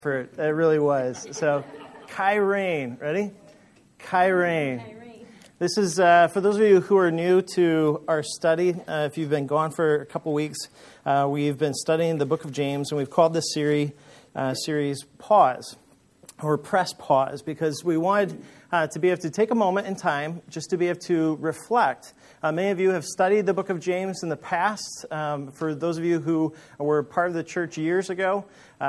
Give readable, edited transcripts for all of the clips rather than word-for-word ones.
It really was. So, Kyrene, ready? Kyrene. This is, for those of you who are new to our study, if you've been gone for a couple weeks, we've been studying the book of James, and we've called this series Pause, or Press Pause, because we wanted to be able to take a moment in time just to be able to reflect. Many of you have studied the book of James in the past. For those of you who were part of the church years ago,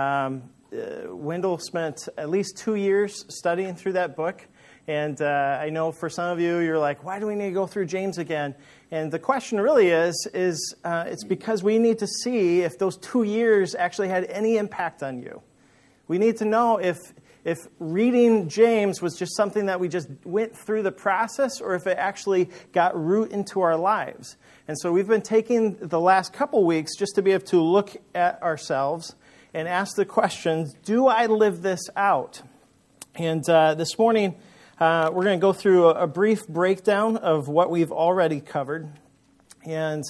Wendell spent at least 2 years studying through that book. And I know for some of you, you're like, why do we need to go through James again? And the question really is it's because we need to see if those 2 years actually had any impact on you. We need to know if reading James was just something that we just went through the process or if it actually got root into our lives. And so we've been taking the last couple weeks just to be able to look at ourselves and ask the question, do I live this out? And this morning, we're going to go through a brief breakdown of what we've already covered. And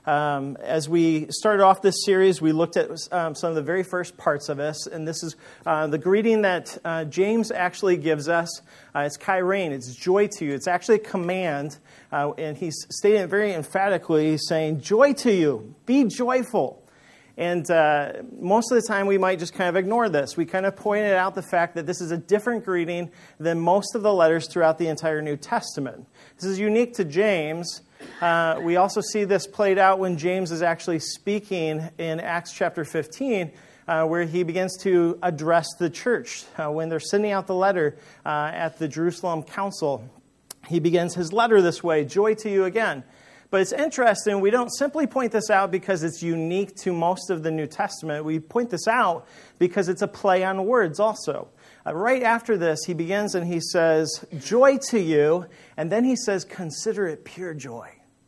as we started off this series, we looked at some of the very first parts of this. And this is the greeting that James actually gives us. It's Kyrene. It's joy to you. It's actually a command. And he's stating it very emphatically. He's saying, joy to you. Be joyful. And most of the time, we might just kind of ignore this. We kind of pointed out the fact that this is a different greeting than most of the letters throughout the entire New Testament. This is unique to James. We also see this played out when James is actually speaking in Acts chapter 15, where he begins to address the church. When they're sending out the letter at the Jerusalem Council, he begins his letter this way, joy to you again. But it's interesting, we don't simply point this out because it's unique to most of the New Testament. We point this out because it's a play on words also. Right after this, he begins and he says, joy to you. And then he says, consider it pure joy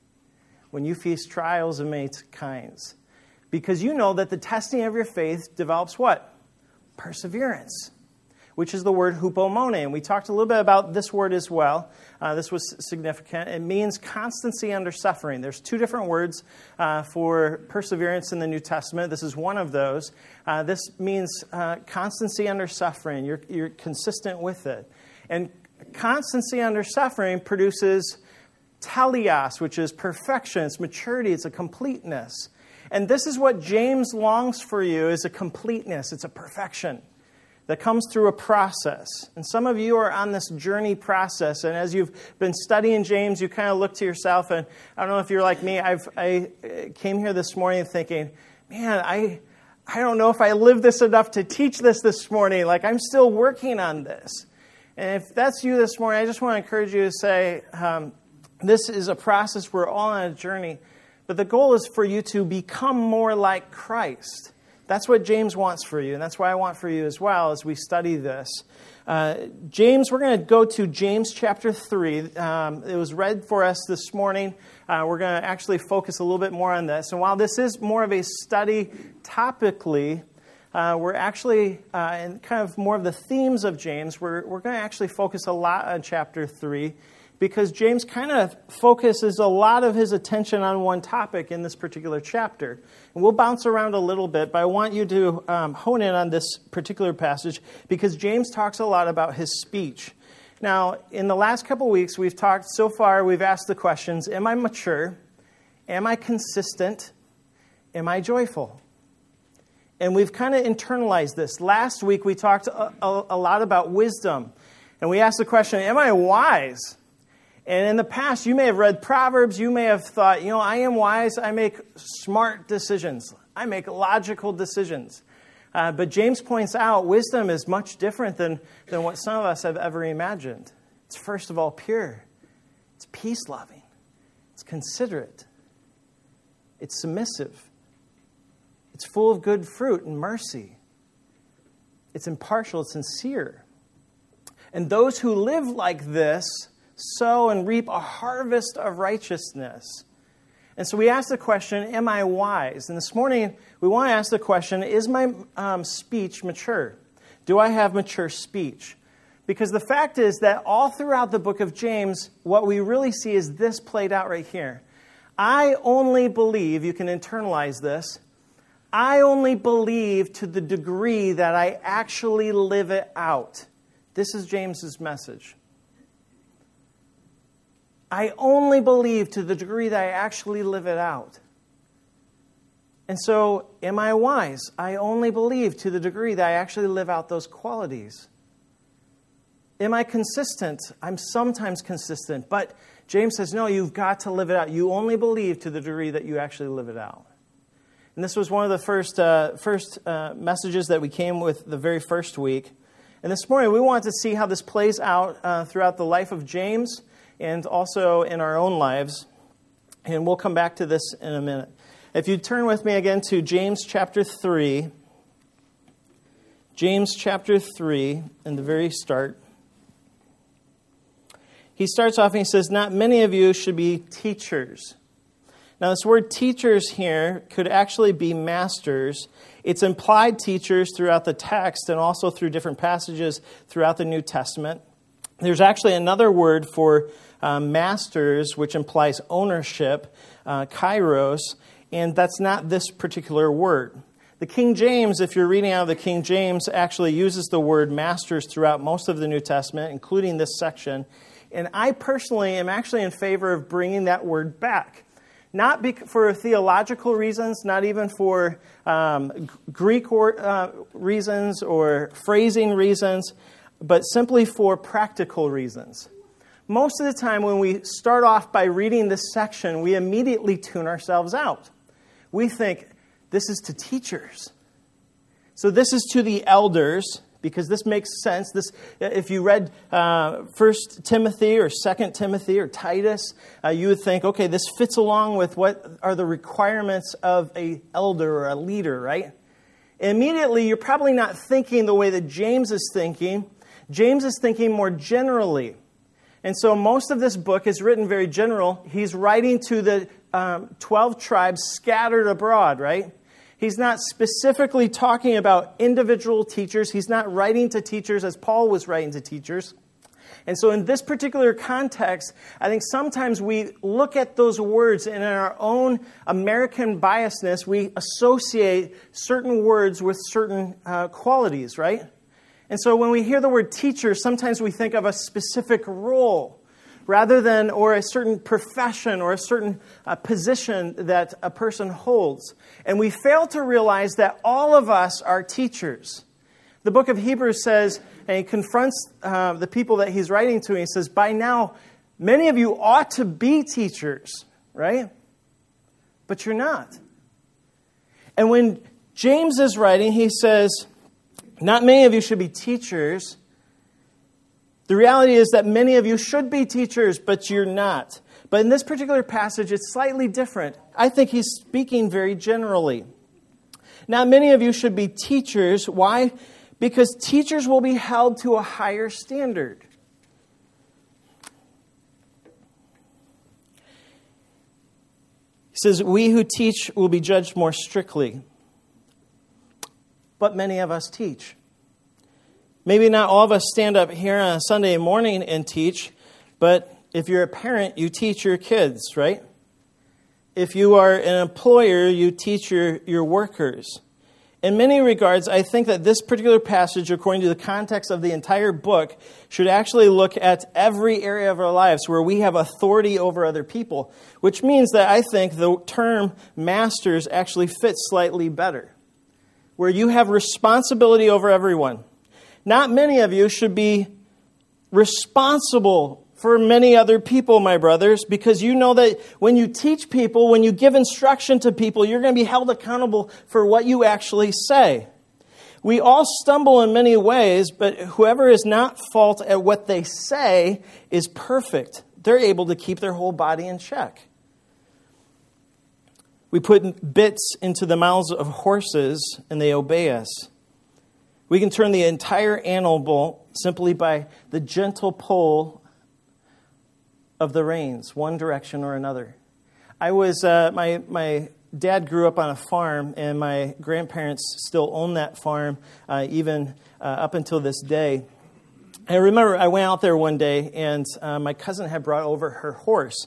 when you face trials of many kinds. Because you know that the testing of your faith develops what? Perseverance, which is the word hupomone. And we talked a little bit about this word as well. This was significant. It means constancy under suffering. There's two different words for perseverance in the New Testament. This is one of those. This means constancy under suffering. You're consistent with it. And constancy under suffering produces teleos, which is perfection. It's maturity. It's a completeness. And this is what James longs for you, is a completeness. It's a perfection that comes through a process. And some of you are on this journey process. And as you've been studying James, you kind of look to yourself. And I don't know if you're like me. I came here this morning thinking, man, I don't know if I live this enough to teach this morning. Like, I'm still working on this. And if that's you this morning, I just want to encourage you to say, this is a process. We're all on a journey. But the goal is for you to become more like Christ. That's what James wants for you, and that's what I want for you as well as we study this. James, we're going to go to James chapter 3. It was read for us this morning. We're going to actually focus a little bit more on this. And while this is more of a study topically, we're actually, in kind of more of the themes of James, we're going to actually focus a lot on chapter 3, because James kind of focuses a lot of his attention on one topic in this particular chapter. And we'll bounce around a little bit, but I want you to hone in on this particular passage because James talks a lot about his speech. Now, in the last couple weeks, we've asked the questions, am I mature? Am I consistent? Am I joyful? And we've kind of internalized this. Last week, we talked a lot about wisdom. And we asked the question, am I wise? And in the past, you may have read Proverbs. You may have thought, I am wise. I make smart decisions. I make logical decisions. But James points out wisdom is much different than what some of us have ever imagined. It's first of all pure. It's peace-loving. It's considerate. It's submissive. It's full of good fruit and mercy. It's impartial. It's sincere. And those who live like this sow and reap a harvest of righteousness. And so we ask the question, am I wise? And this morning, we want to ask the question, is my speech mature? Do I have mature speech? Because the fact is that all throughout the book of James, what we really see is this played out right here. I only believe, you can internalize this, I only believe to the degree that I actually live it out. This is James's message. I only believe to the degree that I actually live it out. And so, am I wise? I only believe to the degree that I actually live out those qualities. Am I consistent? I'm sometimes consistent. But James says, no, you've got to live it out. You only believe to the degree that you actually live it out. And this was one of the first messages that we came with the very first week. And this morning we want to see how this plays out throughout the life of James and also in our own lives. And we'll come back to this in a minute. If you turn with me again to James chapter 3. James chapter 3, in the very start. He starts off and he says, not many of you should be teachers. Now, this word teachers here could actually be masters. It's implied teachers throughout the text and also through different passages throughout the New Testament. There's actually another word for masters, which implies ownership, kairos, and that's not this particular word. The King James, if you're reading out of the King James, actually uses the word masters throughout most of the New Testament, including this section. And I personally am actually in favor of bringing that word back. Not for theological reasons, not even for Greek reasons or phrasing reasons, but simply for practical reasons. Most of the time when we start off by reading this section, we immediately tune ourselves out. We think, this is to teachers. So this is to the elders, because this makes sense. This, if you read 1 Timothy or 2 Timothy or Titus, you would think, okay, this fits along with what are the requirements of an elder or a leader, right? Immediately, you're probably not thinking the way that James is thinking. James is thinking more generally. And so most of this book is written very general. He's writing to the 12 tribes scattered abroad, right? He's not specifically talking about individual teachers. He's not writing to teachers as Paul was writing to teachers. And so in this particular context, I think sometimes we look at those words and in our own American biasness, we associate certain words with certain qualities, right? And so when we hear the word teacher, sometimes we think of a specific role rather than, or a certain profession or a certain position that a person holds. And we fail to realize that all of us are teachers. The book of Hebrews says, and he confronts the people that he's writing to, and he says, by now, many of you ought to be teachers, right? But you're not. And when James is writing, he says, not many of you should be teachers. The reality is that many of you should be teachers, but you're not. But in this particular passage, it's slightly different. I think he's speaking very generally. Not many of you should be teachers. Why? Because teachers will be held to a higher standard. He says, we who teach will be judged more strictly. But many of us teach. Maybe not all of us stand up here on a Sunday morning and teach, but if you're a parent, you teach your kids, right? If you are an employer, you teach your workers. In many regards, I think that this particular passage, according to the context of the entire book, should actually look at every area of our lives where we have authority over other people, which means that I think the term masters actually fits slightly better, where you have responsibility over everyone. Not many of you should be responsible for many other people, my brothers, because you know that when you teach people, when you give instruction to people, you're going to be held accountable for what you actually say. We all stumble in many ways, but whoever is not fault at what they say is perfect. They're able to keep their whole body in check. We put bits into the mouths of horses and they obey us. We can turn the entire animal simply by the gentle pull of the reins, one direction or another. I was my dad grew up on a farm, and my grandparents still own that farm, even up until this day. I remember I went out there one day, and my cousin had brought over her horse.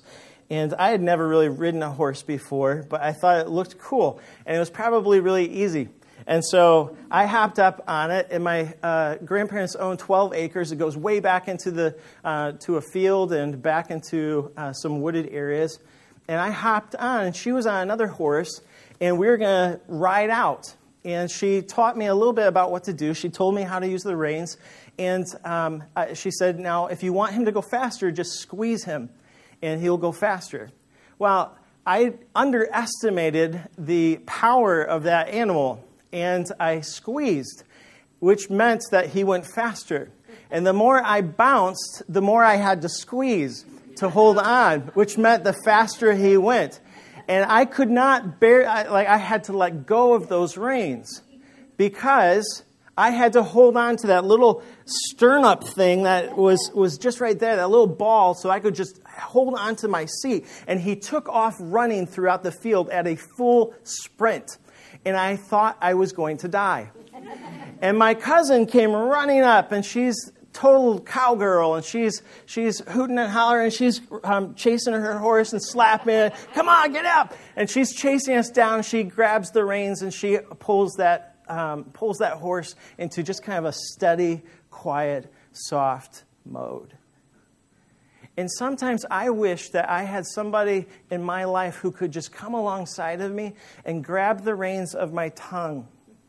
And I had never really ridden a horse before, but I thought it looked cool. And it was probably really easy. And so I hopped up on it, and my grandparents own 12 acres. It goes way back into to a field and back into some wooded areas. And I hopped on, and she was on another horse, and we were going to ride out. And she taught me a little bit about what to do. She told me how to use the reins. And she said, now, if you want him to go faster, just squeeze him, and he'll go faster. Well, I underestimated the power of that animal, and I squeezed, which meant that he went faster. And the more I bounced, the more I had to squeeze to hold on, which meant the faster he went. And I could not bear, I had to let go of those reins because I had to hold on to that little stirrup thing that was just right there, that little ball, so I could just hold on to my seat. And he took off running throughout the field at a full sprint. And I thought I was going to die. And my cousin came running up, and she's total cowgirl, and she's hooting and hollering, and she's chasing her horse and slapping it. Come on, get up! And she's chasing us down. She grabs the reins, and she pulls that horse into just kind of a steady, quiet, soft mode. And sometimes I wish that I had somebody in my life who could just come alongside of me and grab the reins of my tongue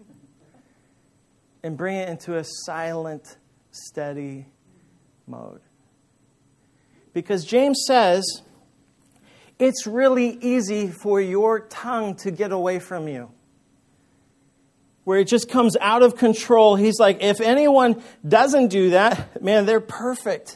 and bring it into a silent, steady mode. Because James says, it's really easy for your tongue to get away from you, where it just comes out of control. He's like, if anyone doesn't do that, man, they're perfect.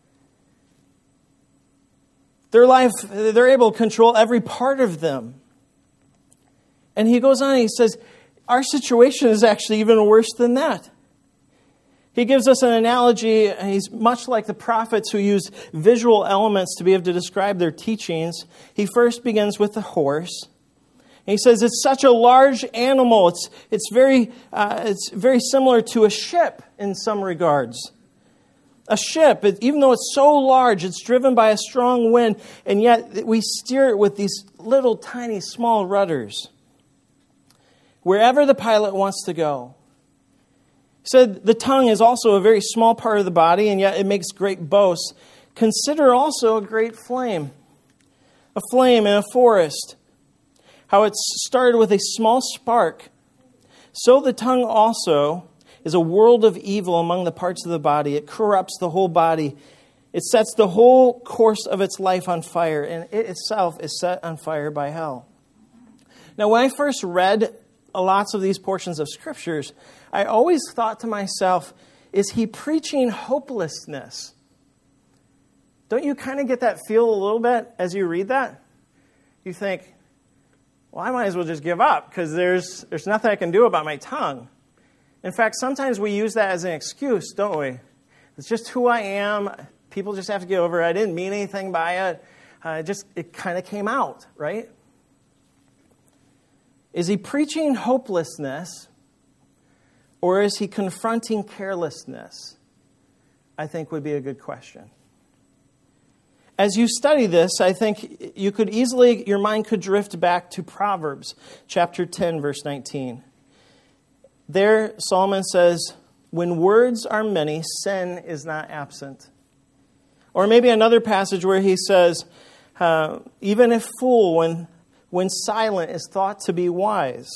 Their life, they're able to control every part of them. And he goes on and he says, our situation is actually even worse than that. He gives us an analogy, and he's much like the prophets who use visual elements to be able to describe their teachings. He first begins with the horse. And he says it's such a large animal. It's very similar to a ship in some regards. A ship, even though it's so large, it's driven by a strong wind, and yet we steer it with these little tiny small rudders wherever the pilot wants to go. He said the tongue is also a very small part of the body, and yet it makes great boasts. Consider also a great flame. A flame in a forest. How it started with a small spark. So the tongue also is a world of evil among the parts of the body. It corrupts the whole body. It sets the whole course of its life on fire, and it itself is set on fire by hell. Now, when I first read lots of these portions of scriptures, I always thought to myself, is he preaching hopelessness? Don't you kind of get that feel a little bit as you read that? You think, well, I might as well just give up because there's nothing I can do about my tongue. In fact, sometimes we use that as an excuse, don't we? It's just who I am. People just have to get over it. I didn't mean anything by it. It kind of came out, right? Is he preaching hopelessness, or is he confronting carelessness? I think would be a good question. As you study this, I think your mind could drift back to Proverbs chapter 10, verse 19. There, Solomon says, when words are many, sin is not absent. Or maybe another passage where he says, even a fool, when silent, is thought to be wise.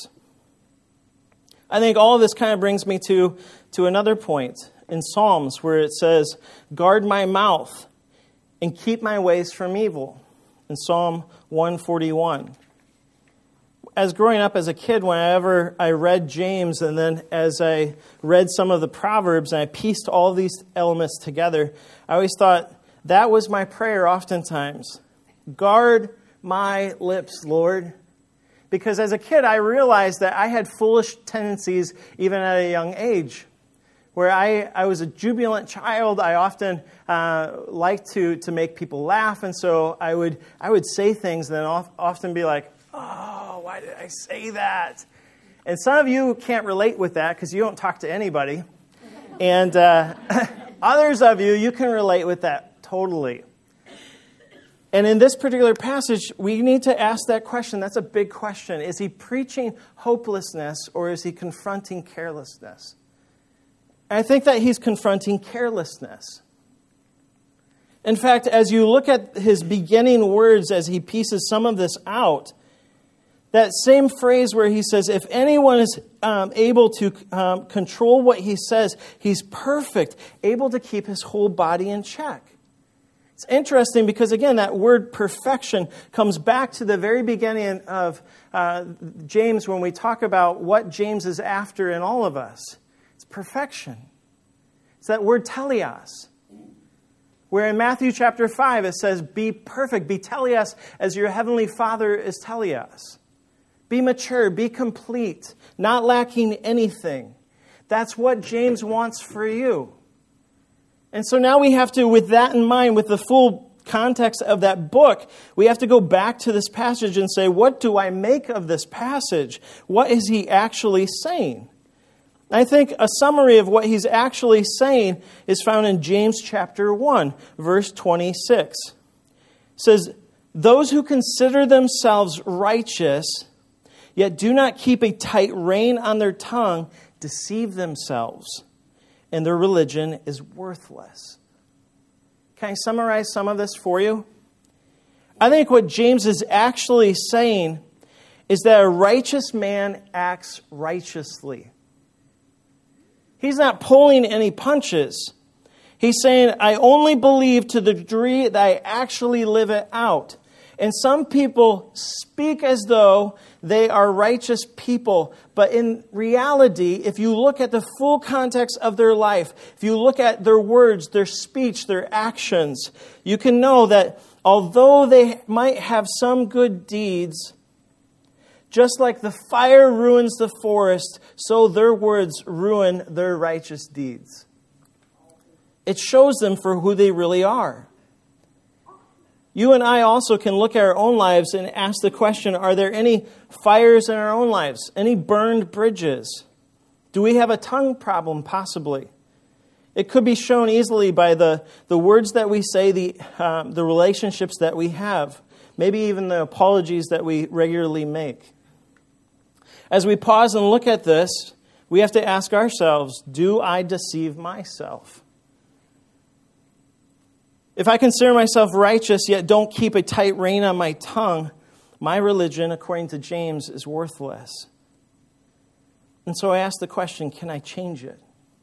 I think all of this kind of brings me to another point in Psalms where it says, guard my mouth and keep my ways from evil, in Psalm 141. As growing up as a kid, whenever I read James, and then as I read some of the Proverbs, and I pieced all these elements together, I always thought that was my prayer oftentimes. Guard my lips, Lord. Because as a kid, I realized that I had foolish tendencies even at a young age. Where I was a jubilant child, I often liked to make people laugh, and so I would say things and then often be like, oh, why did I say that? And some of you can't relate with that because you don't talk to anybody. And others of you can relate with that totally. And in this particular passage, we need to ask that question. That's a big question. Is he preaching hopelessness or is he confronting carelessness? I think that he's confronting carelessness. In fact, as you look at his beginning words as he pieces some of this out, that same phrase where he says, if anyone is able to control what he says, he's perfect, able to keep his whole body in check. It's interesting because, again, that word perfection comes back to the very beginning of James when we talk about what James is after in all of us. It's perfection. It's that word teleos. Where in Matthew chapter 5 it says, be perfect, be teleos as your heavenly Father is teleos. Be mature, be complete, not lacking anything. That's what James wants for you. And so now we have to, with that in mind, with the full context of that book, we have to go back to this passage and say, what do I make of this passage? What is he actually saying? I think a summary of what he's actually saying is found in James chapter 1, verse 26. It says, those who consider themselves righteous, yet do not keep a tight rein on their tongue, deceive themselves, and their religion is worthless. Can I summarize some of this for you? I think what James is actually saying is that a righteous man acts righteously. He's not pulling any punches. He's saying, I only believe to the degree that I actually live it out. And some people speak as though they are righteous people. But in reality, if you look at the full context of their life, if you look at their words, their speech, their actions, you can know that although they might have some good deeds, just like the fire ruins the forest, so their words ruin their righteous deeds. It shows them for who they really are. You and I also can look at our own lives and ask the question, are there any fires in our own lives? Any burned bridges? Do we have a tongue problem, possibly? It could be shown easily by the words that we say, the relationships that we have, maybe even the apologies that we regularly make. As we pause and look at this, we have to ask ourselves, do I deceive myself? If I consider myself righteous, yet don't keep a tight rein on my tongue, my religion, according to James, is worthless. And so I ask the question, can I change it?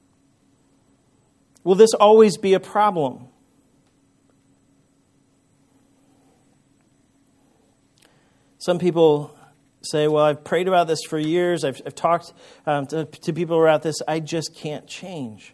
Will this always be a problem? Some people say, well, I've prayed about this for years. I've talked to people about this. I just can't change.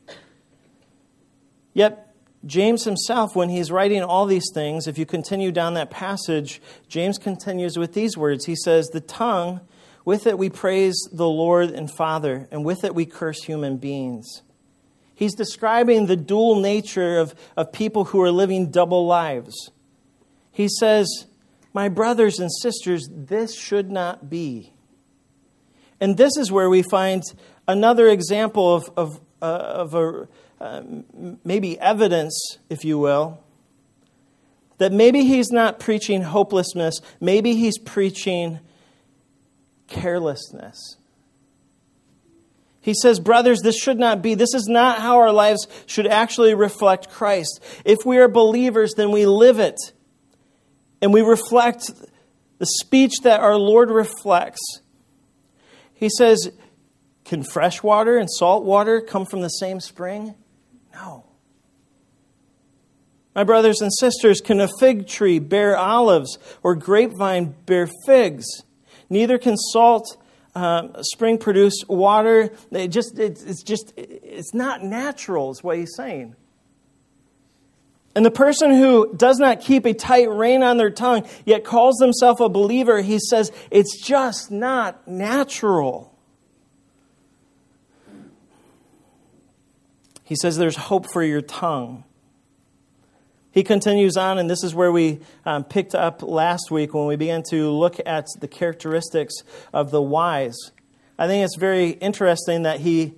Yet, James himself, when he's writing all these things, if you continue down that passage, James continues with these words. He says, the tongue, with it we praise the Lord and Father, and with it we curse human beings. He's describing the dual nature of people who are living double lives. He says, my brothers and sisters, this should not be. And this is where we find another example of maybe evidence, if you will, that maybe he's not preaching hopelessness, maybe he's preaching carelessness. He says, brothers, this should not be. This is not how our lives should actually reflect Christ. If we are believers, then we live it. And we reflect the speech that our Lord reflects. He says, can fresh water and salt water come from the same spring? No. My brothers and sisters, can a fig tree bear olives or grapevine bear figs? Neither can salt spring produce water. It's not natural, is what he's saying. And the person who does not keep a tight rein on their tongue, yet calls himself a believer, he says, it's just not natural. He says there's hope for your tongue. He continues on, and this is where we picked up last week when we began to look at the characteristics of the wise. I think it's very interesting that he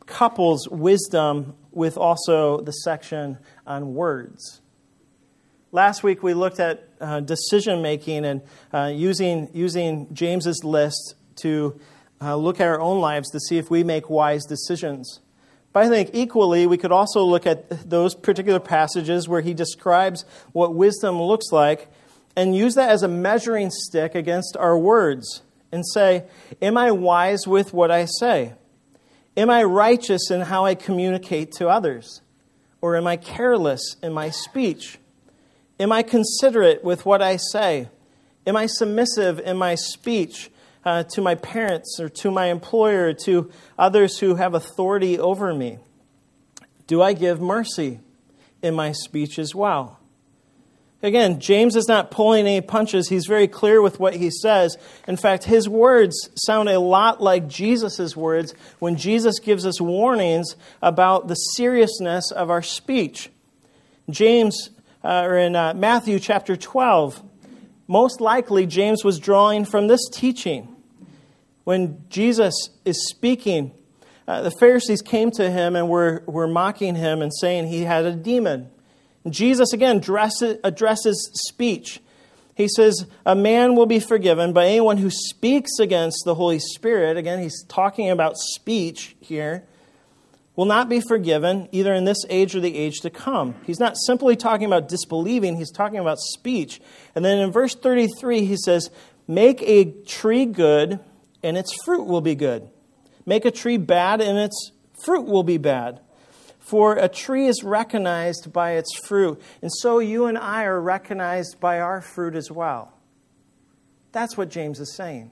couples wisdom with also the section on words. last week we looked at decision making and using James's list to look at our own lives to see if we make wise decisions. But I think equally we could also look at those particular passages where he describes what wisdom looks like and use that as a measuring stick against our words and say, am I wise with what I say? Am I righteous in how I communicate to others? Or am I careless in my speech? Am I considerate with what I say? Am I submissive in my speech to my parents or to my employer, or to others who have authority over me? Do I give mercy in my speech as well? Again, James is not pulling any punches. He's very clear with what he says. In fact, his words sound a lot like Jesus' words when Jesus gives us warnings about the seriousness of our speech. James, or in Matthew chapter 12, most likely James was drawing from this teaching. When Jesus is speaking, the Pharisees came to him and were mocking him and saying he had a demon. Jesus, again, addresses speech. He says, a man will be forgiven, but anyone who speaks against the Holy Spirit, again, he's talking about speech here, will not be forgiven either in this age or the age to come. He's not simply talking about disbelieving, he's talking about speech. And then in verse 33, he says, make a tree good, and its fruit will be good. Make a tree bad, and its fruit will be bad. For a tree is recognized by its fruit, and so you and I are recognized by our fruit as well. That's what James is saying.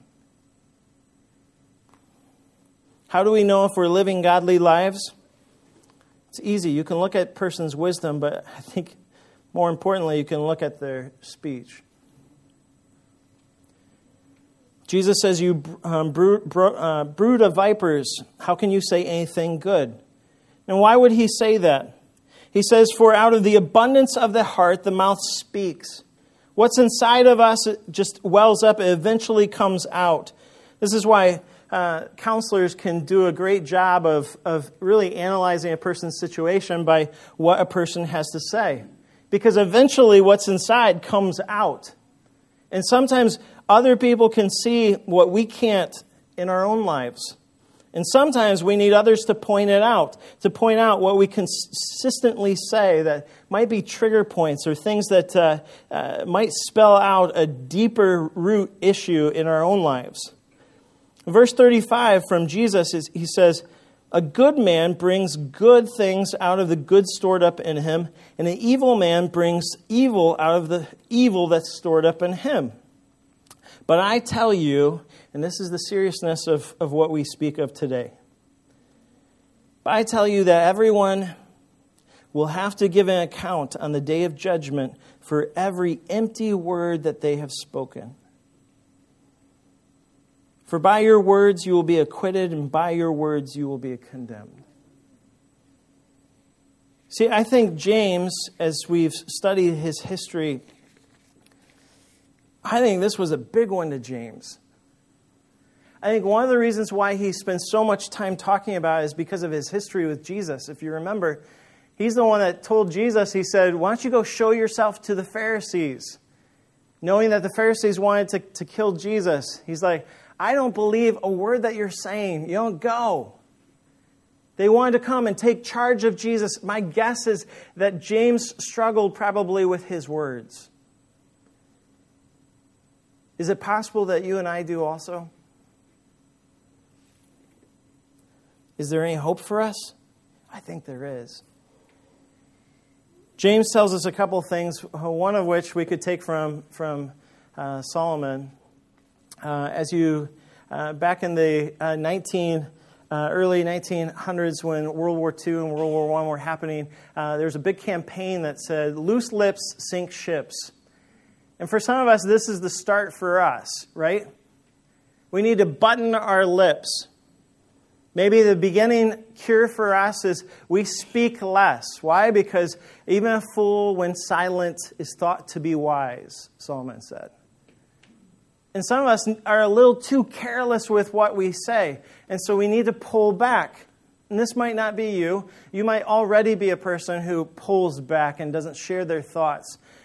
How do we know if we're living godly lives? It's easy. You can look at a person's wisdom, but I think more importantly, you can look at their speech. Jesus says, you brood of vipers, how can you say anything good? And why would he say that? He says, for out of the abundance of the heart, the mouth speaks. What's inside of us just wells up, it eventually comes out. This is why counselors can do a great job of really analyzing a person's situation by what a person has to say. Because eventually what's inside comes out. And sometimes other people can see what we can't in our own lives. And sometimes we need others to point out what we consistently say that might be trigger points or things that might spell out a deeper root issue in our own lives. Verse 35 from Jesus, he says, a good man brings good things out of the good stored up in him, and an evil man brings evil out of the evil that's stored up in him. But I tell you, and this is the seriousness of what we speak of today, but I tell you that everyone will have to give an account on the day of judgment for every empty word that they have spoken. For by your words you will be acquitted, and by your words you will be condemned. See, I think James, as we've studied his history, I think this was a big one to James. I think one of the reasons why he spends so much time talking about it is because of his history with Jesus. If you remember, he's the one that told Jesus, he said, why don't you go show yourself to the Pharisees? Knowing that the Pharisees wanted to kill Jesus. He's like, I don't believe a word that you're saying. You don't go. They wanted to come and take charge of Jesus. My guess is that James struggled probably with his words. Is it possible that you and I do also? Is there any hope for us? I think there is. James tells us a couple things, one of which we could take from Solomon. Back in the early 1900s when World War II and World War I were happening, there was a big campaign that said, loose lips sink ships. And for some of us, this is the start for us, right? We need to button our lips. Maybe the beginning cure for us is we speak less. Why? Because even a fool, when silent, is thought to be wise, Solomon said. And some of us are a little too careless with what we say. And so we need to pull back. And this might not be you. You might already be a person who pulls back and doesn't share their thoughts.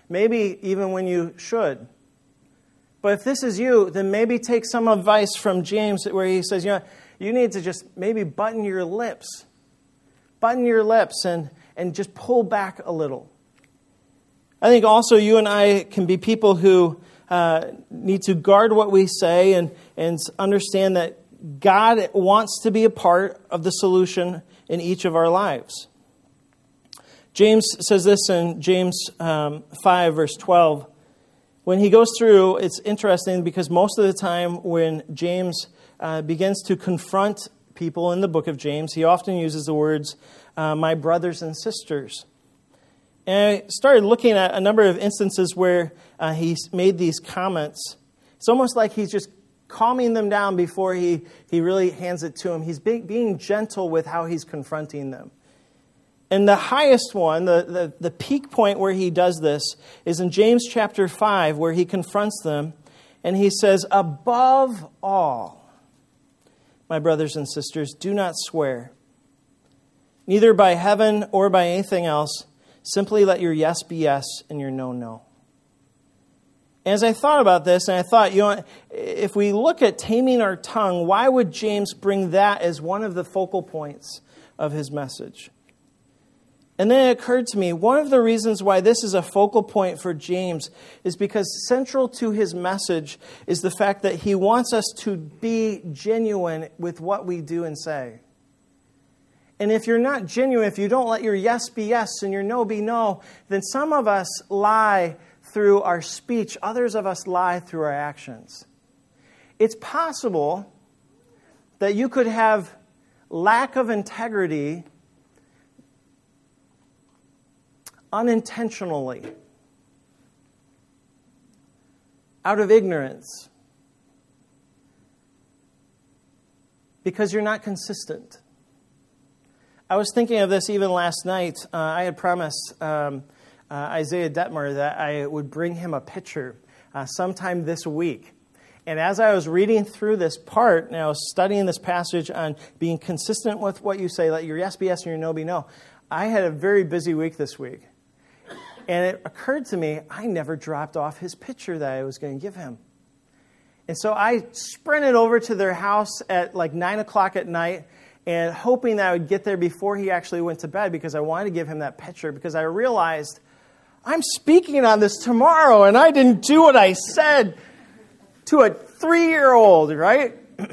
maybe even when you should. But if this is you, then maybe take some advice from James where he says, you need to just maybe button your lips. Button your lips and just pull back a little. I think also you and I can be people who need to guard what we say and understand that God wants to be a part of the solution in each of our lives. James says this in James 5, verse 12. When he goes through, it's interesting because most of the time when James begins to confront people in the book of James, he often uses the words, my brothers and sisters. And I started looking at a number of instances where he's made these comments. It's almost like he's just calming them down before he really hands it to them. He's being gentle with how he's confronting them. And the highest one, the peak point where he does this, is in James chapter 5, where he confronts them. And he says, above all, my brothers and sisters, do not swear, neither by heaven or by anything else. Simply let your yes be yes and your no, no. As I thought about this, and I thought, if we look at taming our tongue, why would James bring that as one of the focal points of his message? And then it occurred to me, one of the reasons why this is a focal point for James is because central to his message is the fact that he wants us to be genuine with what we do and say. And if you're not genuine, if you don't let your yes be yes and your no be no, then some of us lie through our speech. Others of us lie through our actions. It's possible that you could have lack of integrity unintentionally, out of ignorance, because you're not consistent. I was thinking of this even last night. I had promised Isaiah Detmer that I would bring him a picture sometime this week. And as I was reading through this part, and I was studying this passage on being consistent with what you say, let your yes be yes and your no be no, I had a very busy week this week. And it occurred to me, I never dropped off his picture that I was going to give him. And so I sprinted over to their house at like 9 o'clock at night and hoping that I would get there before he actually went to bed because I wanted to give him that picture because I realized I'm speaking on this tomorrow and I didn't do what I said to a 3-year-old, right?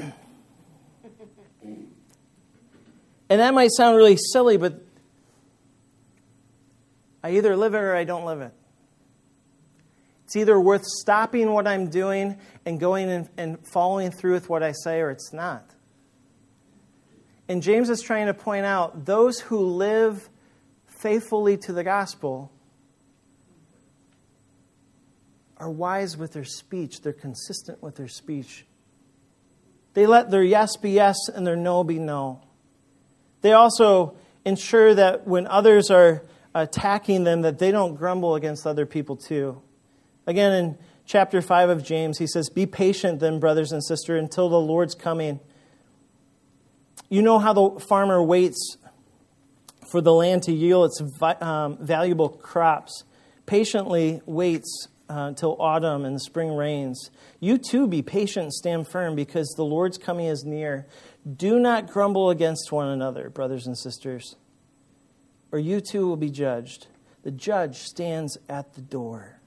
And that might sound really silly, but I either live it or I don't live it. It's either worth stopping what I'm doing and going and following through with what I say, or it's not. And James is trying to point out those who live faithfully to the gospel are wise with their speech. They're consistent with their speech. They let their yes be yes and their no be no. They also ensure that when others are attacking them, that they don't grumble against other people too. Again, in chapter 5 of James, he says, be patient then, brothers and sisters, until the Lord's coming. You know how the farmer waits for the land to yield its valuable crops, patiently waits until autumn and the spring rains. You too be patient and stand firm, because the Lord's coming is near. Do not grumble against one another, brothers and sisters, or you too will be judged. The judge stands at the door.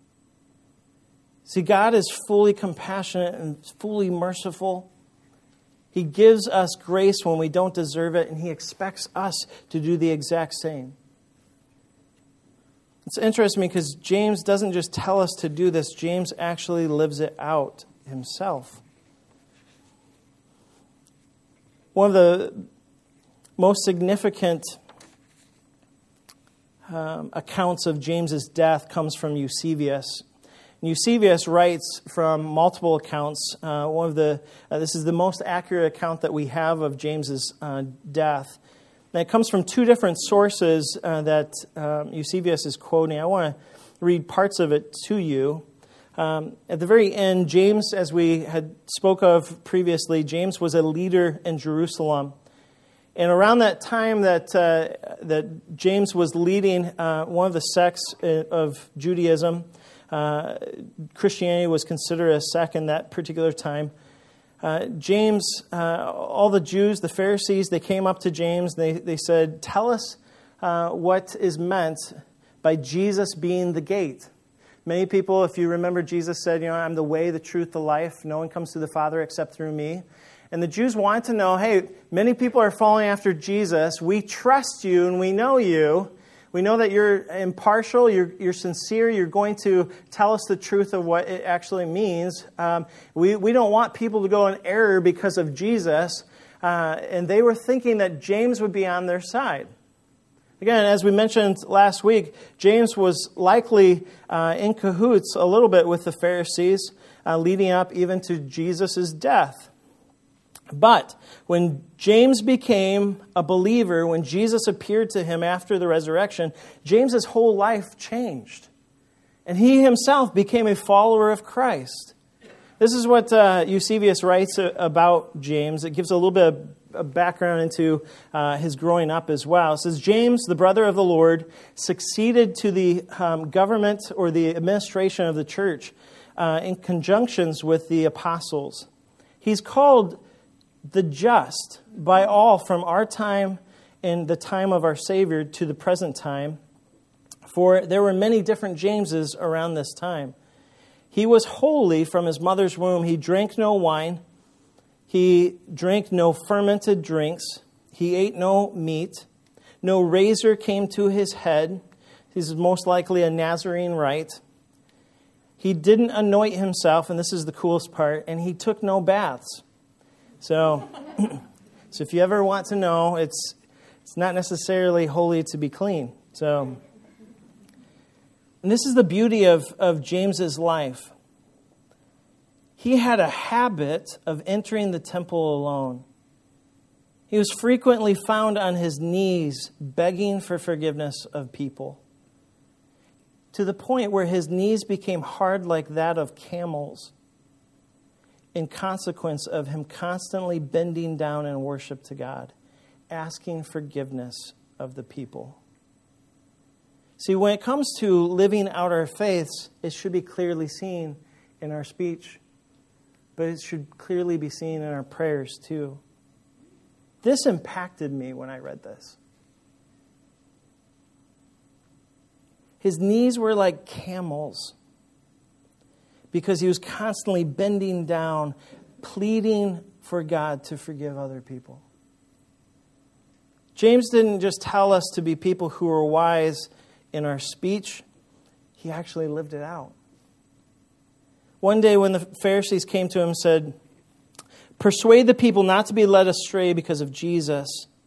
See, God is fully compassionate and fully merciful. He gives us grace when we don't deserve it, and He expects us to do the exact same. It's interesting because James doesn't just tell us to do this. James actually lives it out himself. One of the most significant accounts of James's death comes from Eusebius. Eusebius writes from multiple accounts. This is the most accurate account that we have of James's death. And it comes from two different sources that Eusebius is quoting. I want to read parts of it to you. At the very end, James, as we had spoke of previously, James was a leader in Jerusalem. And around that time that James was leading one of the sects of Judaism, Christianity was considered a sect in that particular time. James, all the Jews, the Pharisees, they came up to James. They said, "Tell us what is meant by Jesus being the gate." Many people, if you remember, Jesus said, "I'm the way, the truth, the life. No one comes to the Father except through me." And the Jews wanted to know, hey, many people are following after Jesus. We trust you and we know you. We know that you're impartial, you're sincere, you're going to tell us the truth of what it actually means. We don't want people to go in error because of Jesus. And they were thinking that James would be on their side. Again, as we mentioned last week, James was likely in cahoots a little bit with the Pharisees, leading up even to Jesus' death. But when James became a believer, when Jesus appeared to him after the resurrection, James's whole life changed. And he himself became a follower of Christ. This is what Eusebius writes about James. It gives a little bit of background into his growing up as well. It says, James, the brother of the Lord, succeeded to the government or the administration of the church in conjunctions with the apostles. He's called the just by all from our time and the time of our Savior to the present time, for there were many different Jameses around this time. He was holy from his mother's womb. He drank no wine. He drank no fermented drinks. He ate no meat. No razor came to his head. This is most likely a Nazarene rite. He didn't anoint himself, and this is the coolest part, and he took no baths. So if you ever want to know, it's not necessarily holy to be clean. And this is the beauty of James's life. He had a habit of entering the temple alone. He was frequently found on his knees begging for forgiveness of people, to the point where his knees became hard like that of camels, in consequence of him constantly bending down in worship to God, asking forgiveness of the people. See, when it comes to living out our faiths, it should be clearly seen in our speech, but it should clearly be seen in our prayers too. This impacted me when I read this. His knees were like camels, because he was constantly bending down, pleading for God to forgive other people. James didn't just tell us to be people who are wise in our speech. He actually lived it out. One day when the Pharisees came to him and said, "Persuade the people not to be led astray because of Jesus,"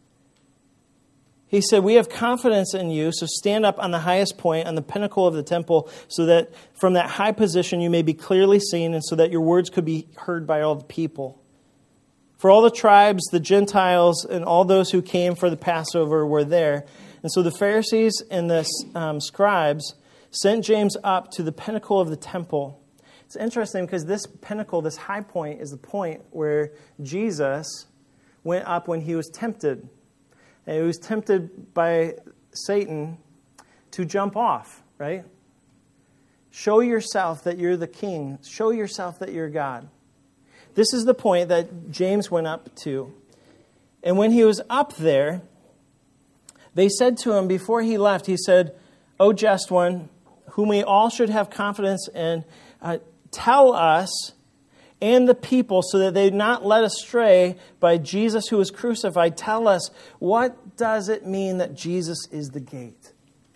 he said, "We have confidence in you, so stand up on the highest point, on the pinnacle of the temple, so that from that high position you may be clearly seen, and so that your words could be heard by all the people. For all the tribes, the Gentiles, and all those who came for the Passover were there." And so the Pharisees and the scribes sent James up to the pinnacle of the temple. It's interesting because this pinnacle, this high point, is the point where Jesus went up when he was tempted. And he was tempted by Satan to jump off, right? Show yourself that you're the king. Show yourself that you're God. This is the point that James went up to. And when he was up there, they said to him before he left, he said, "O just one, whom we all should have confidence in, tell us and the people, so that they not led astray by Jesus who was crucified. Tell us, what does it mean that Jesus is the gate?"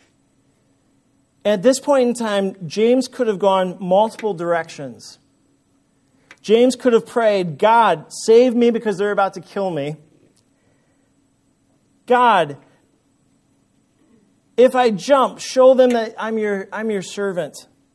At this point in time, James could have gone multiple directions. James could have prayed, "God, save me because they're about to kill me. God, if I jump, show them that I'm your servant."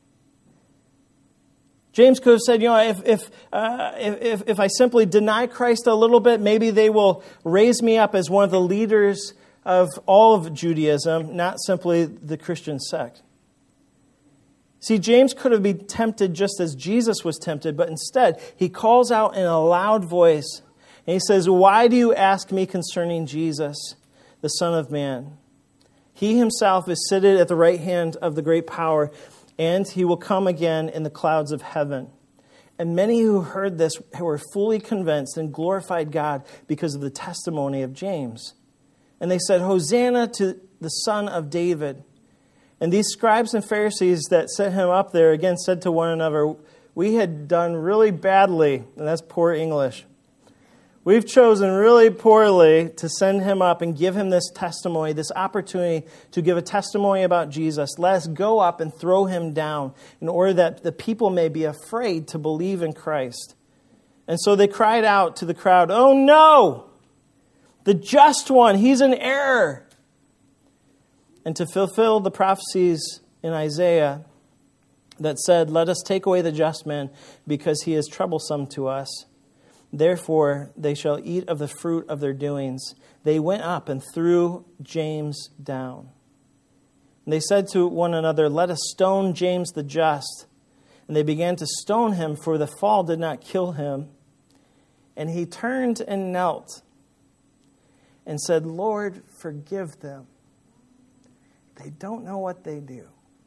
James could have said, if I simply deny Christ a little bit, maybe they will raise me up as one of the leaders of all of Judaism, not simply the Christian sect. See, James could have been tempted just as Jesus was tempted, but instead he calls out in a loud voice And he says, "Why do you ask me concerning Jesus, the Son of Man? He himself is seated at the right hand of the great power, and he will come again in the clouds of heaven." And many who heard this were fully convinced and glorified God because of the testimony of James. And they said, "Hosanna to the Son of David." And these scribes and Pharisees that set him up there again said to one another, "We had done really badly," and that's poor English. "We've chosen really poorly to send him up and give him this testimony, this opportunity to give a testimony about Jesus. Let us go up and throw him down in order that the people may be afraid to believe in Christ." And so they cried out to the crowd, "Oh no! The just one, he's in error." And to fulfill the prophecies in Isaiah that said, "Let us take away the just man, because he is troublesome to us. Therefore they shall eat of the fruit of their doings," they went up and threw James down. And they said to one another, "Let us stone James the just." And they began to stone him, for the fall did not kill him. And he turned and knelt and said, "Lord, forgive them. They don't know what they do."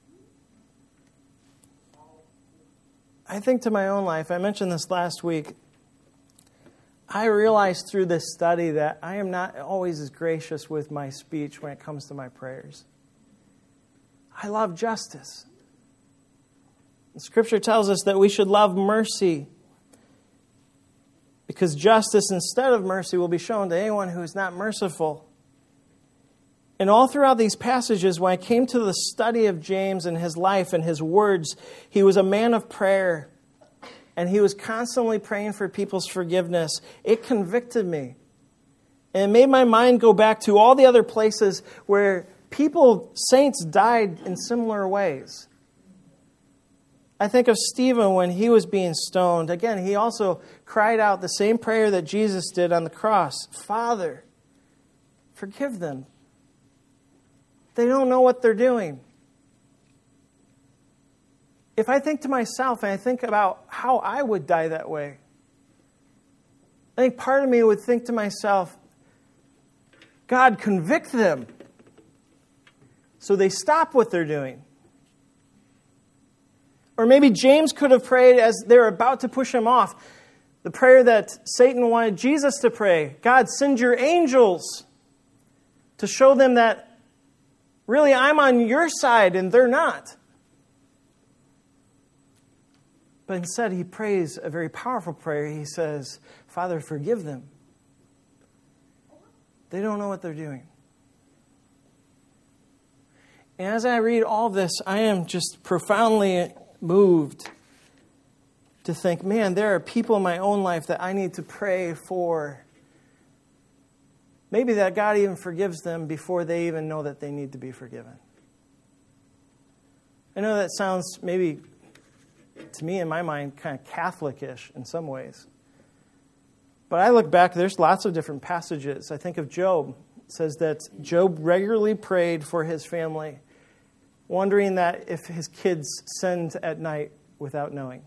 I think to my own life, I mentioned this last week, I realized through this study that I am not always as gracious with my speech when it comes to my prayers. I love justice. The Scripture tells us that we should love mercy, because justice instead of mercy will be shown to anyone who is not merciful. And all throughout these passages, when I came to the study of James and his life and his words, he was a man of prayer. And he was constantly praying for people's forgiveness. It convicted me. And it made my mind go back to all the other places where saints died in similar ways. I think of Stephen when he was being stoned. Again, he also cried out the same prayer that Jesus did on the cross. "Father, forgive them. They don't know what they're doing." If I think to myself and I think about how I would die that way, I think part of me would think to myself, "God, convict them so they stop what they're doing." Or maybe James could have prayed as they're about to push him off, the prayer that Satan wanted Jesus to pray. "God, send your angels to show them that really I'm on your side and they're not." But instead, he prays a very powerful prayer. He says, "Father, forgive them. They don't know what they're doing." And as I read all this, I am just profoundly moved to think, man, there are people in my own life that I need to pray for. Maybe that God even forgives them before they even know that they need to be forgiven. I know that sounds maybe, to me in my mind, kind of Catholic-ish in some ways. But I look back, there's lots of different passages. I think of Job. It says that Job regularly prayed for his family, wondering that if his kids sinned at night without knowing.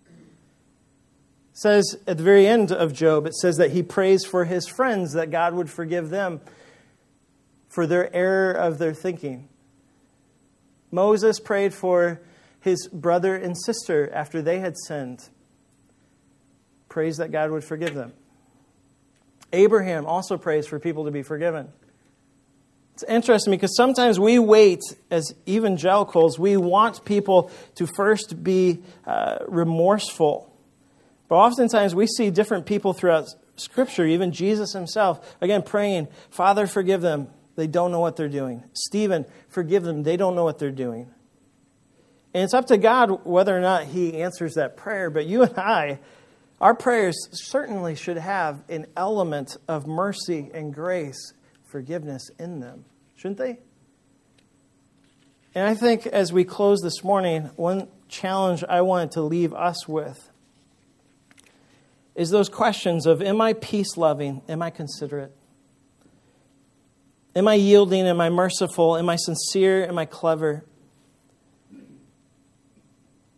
It says at the very end of Job, it says that he prays for his friends, that God would forgive them for their error of their thinking. Moses prayed for his brother and sister after they had sinned. Prays that God would forgive them. Abraham also prays for people to be forgiven. It's interesting because sometimes we wait as evangelicals, we want people to first be remorseful. But oftentimes we see different people throughout Scripture, even Jesus himself, again praying, "Father, forgive them. They don't know what they're doing." Stephen, forgive them. They don't know what they're doing. And it's up to God whether or not he answers that prayer. But you and I, our prayers certainly should have an element of mercy and grace, forgiveness in them. Shouldn't they? And I think as we close this morning, one challenge I wanted to leave us with is those questions of, am I peace-loving? Am I considerate? Am I yielding? Am I merciful? Am I sincere? Am I clever?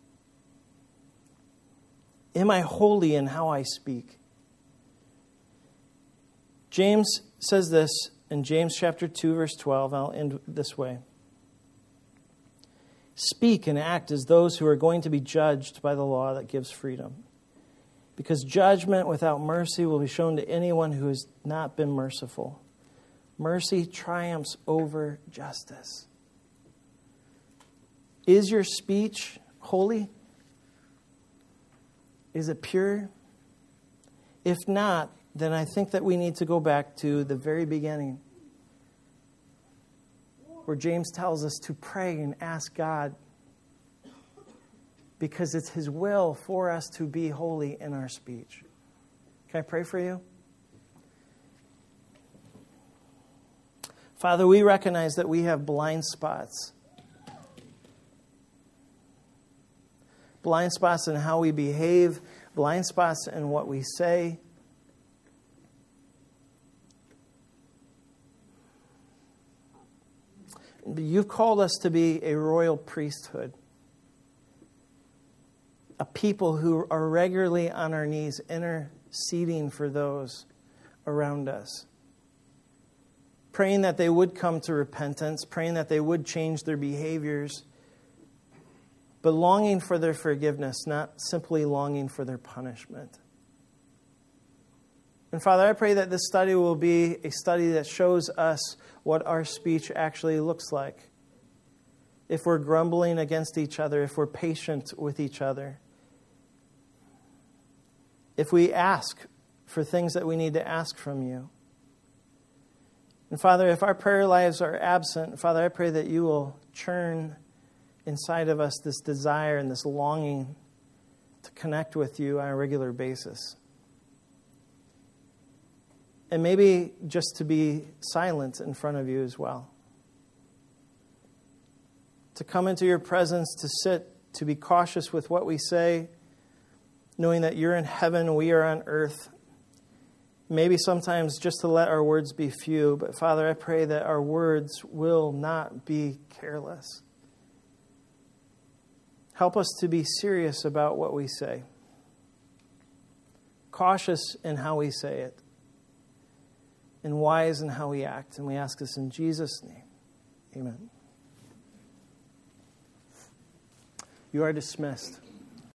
Am I holy in how I speak? James says this in James chapter 2, verse 12. I'll end this way. Speak and act as those who are going to be judged by the law that gives freedom. Because judgment without mercy will be shown to anyone who has not been merciful. Mercy triumphs over justice. Is your speech holy? Is it pure? If not, then I think that we need to go back to the very beginning, where James tells us to pray and ask God, because it's His will for us to be holy in our speech. Can I pray for you? Father, we recognize that we have blind spots. Blind spots in how we behave, blind spots in what we say. You've called us to be a royal priesthood, a people who are regularly on our knees interceding for those around us, praying that they would come to repentance, praying that they would change their behaviors, but longing for their forgiveness, not simply longing for their punishment. And Father, I pray that this study will be a study that shows us what our speech actually looks like. If we're grumbling against each other, if we're patient with each other, if we ask for things that we need to ask from you. And Father, if our prayer lives are absent, Father, I pray that you will churn inside of us this desire and this longing to connect with you on a regular basis. And maybe just to be silent in front of you as well. To come into your presence, to sit, to be cautious with what we say, knowing that you're in heaven, we are on earth. Maybe sometimes just to let our words be few, but Father, I pray that our words will not be careless. Help us to be serious about what we say. Cautious in how we say it. And wise in how we act. And we ask this in Jesus' name. Amen. You are dismissed.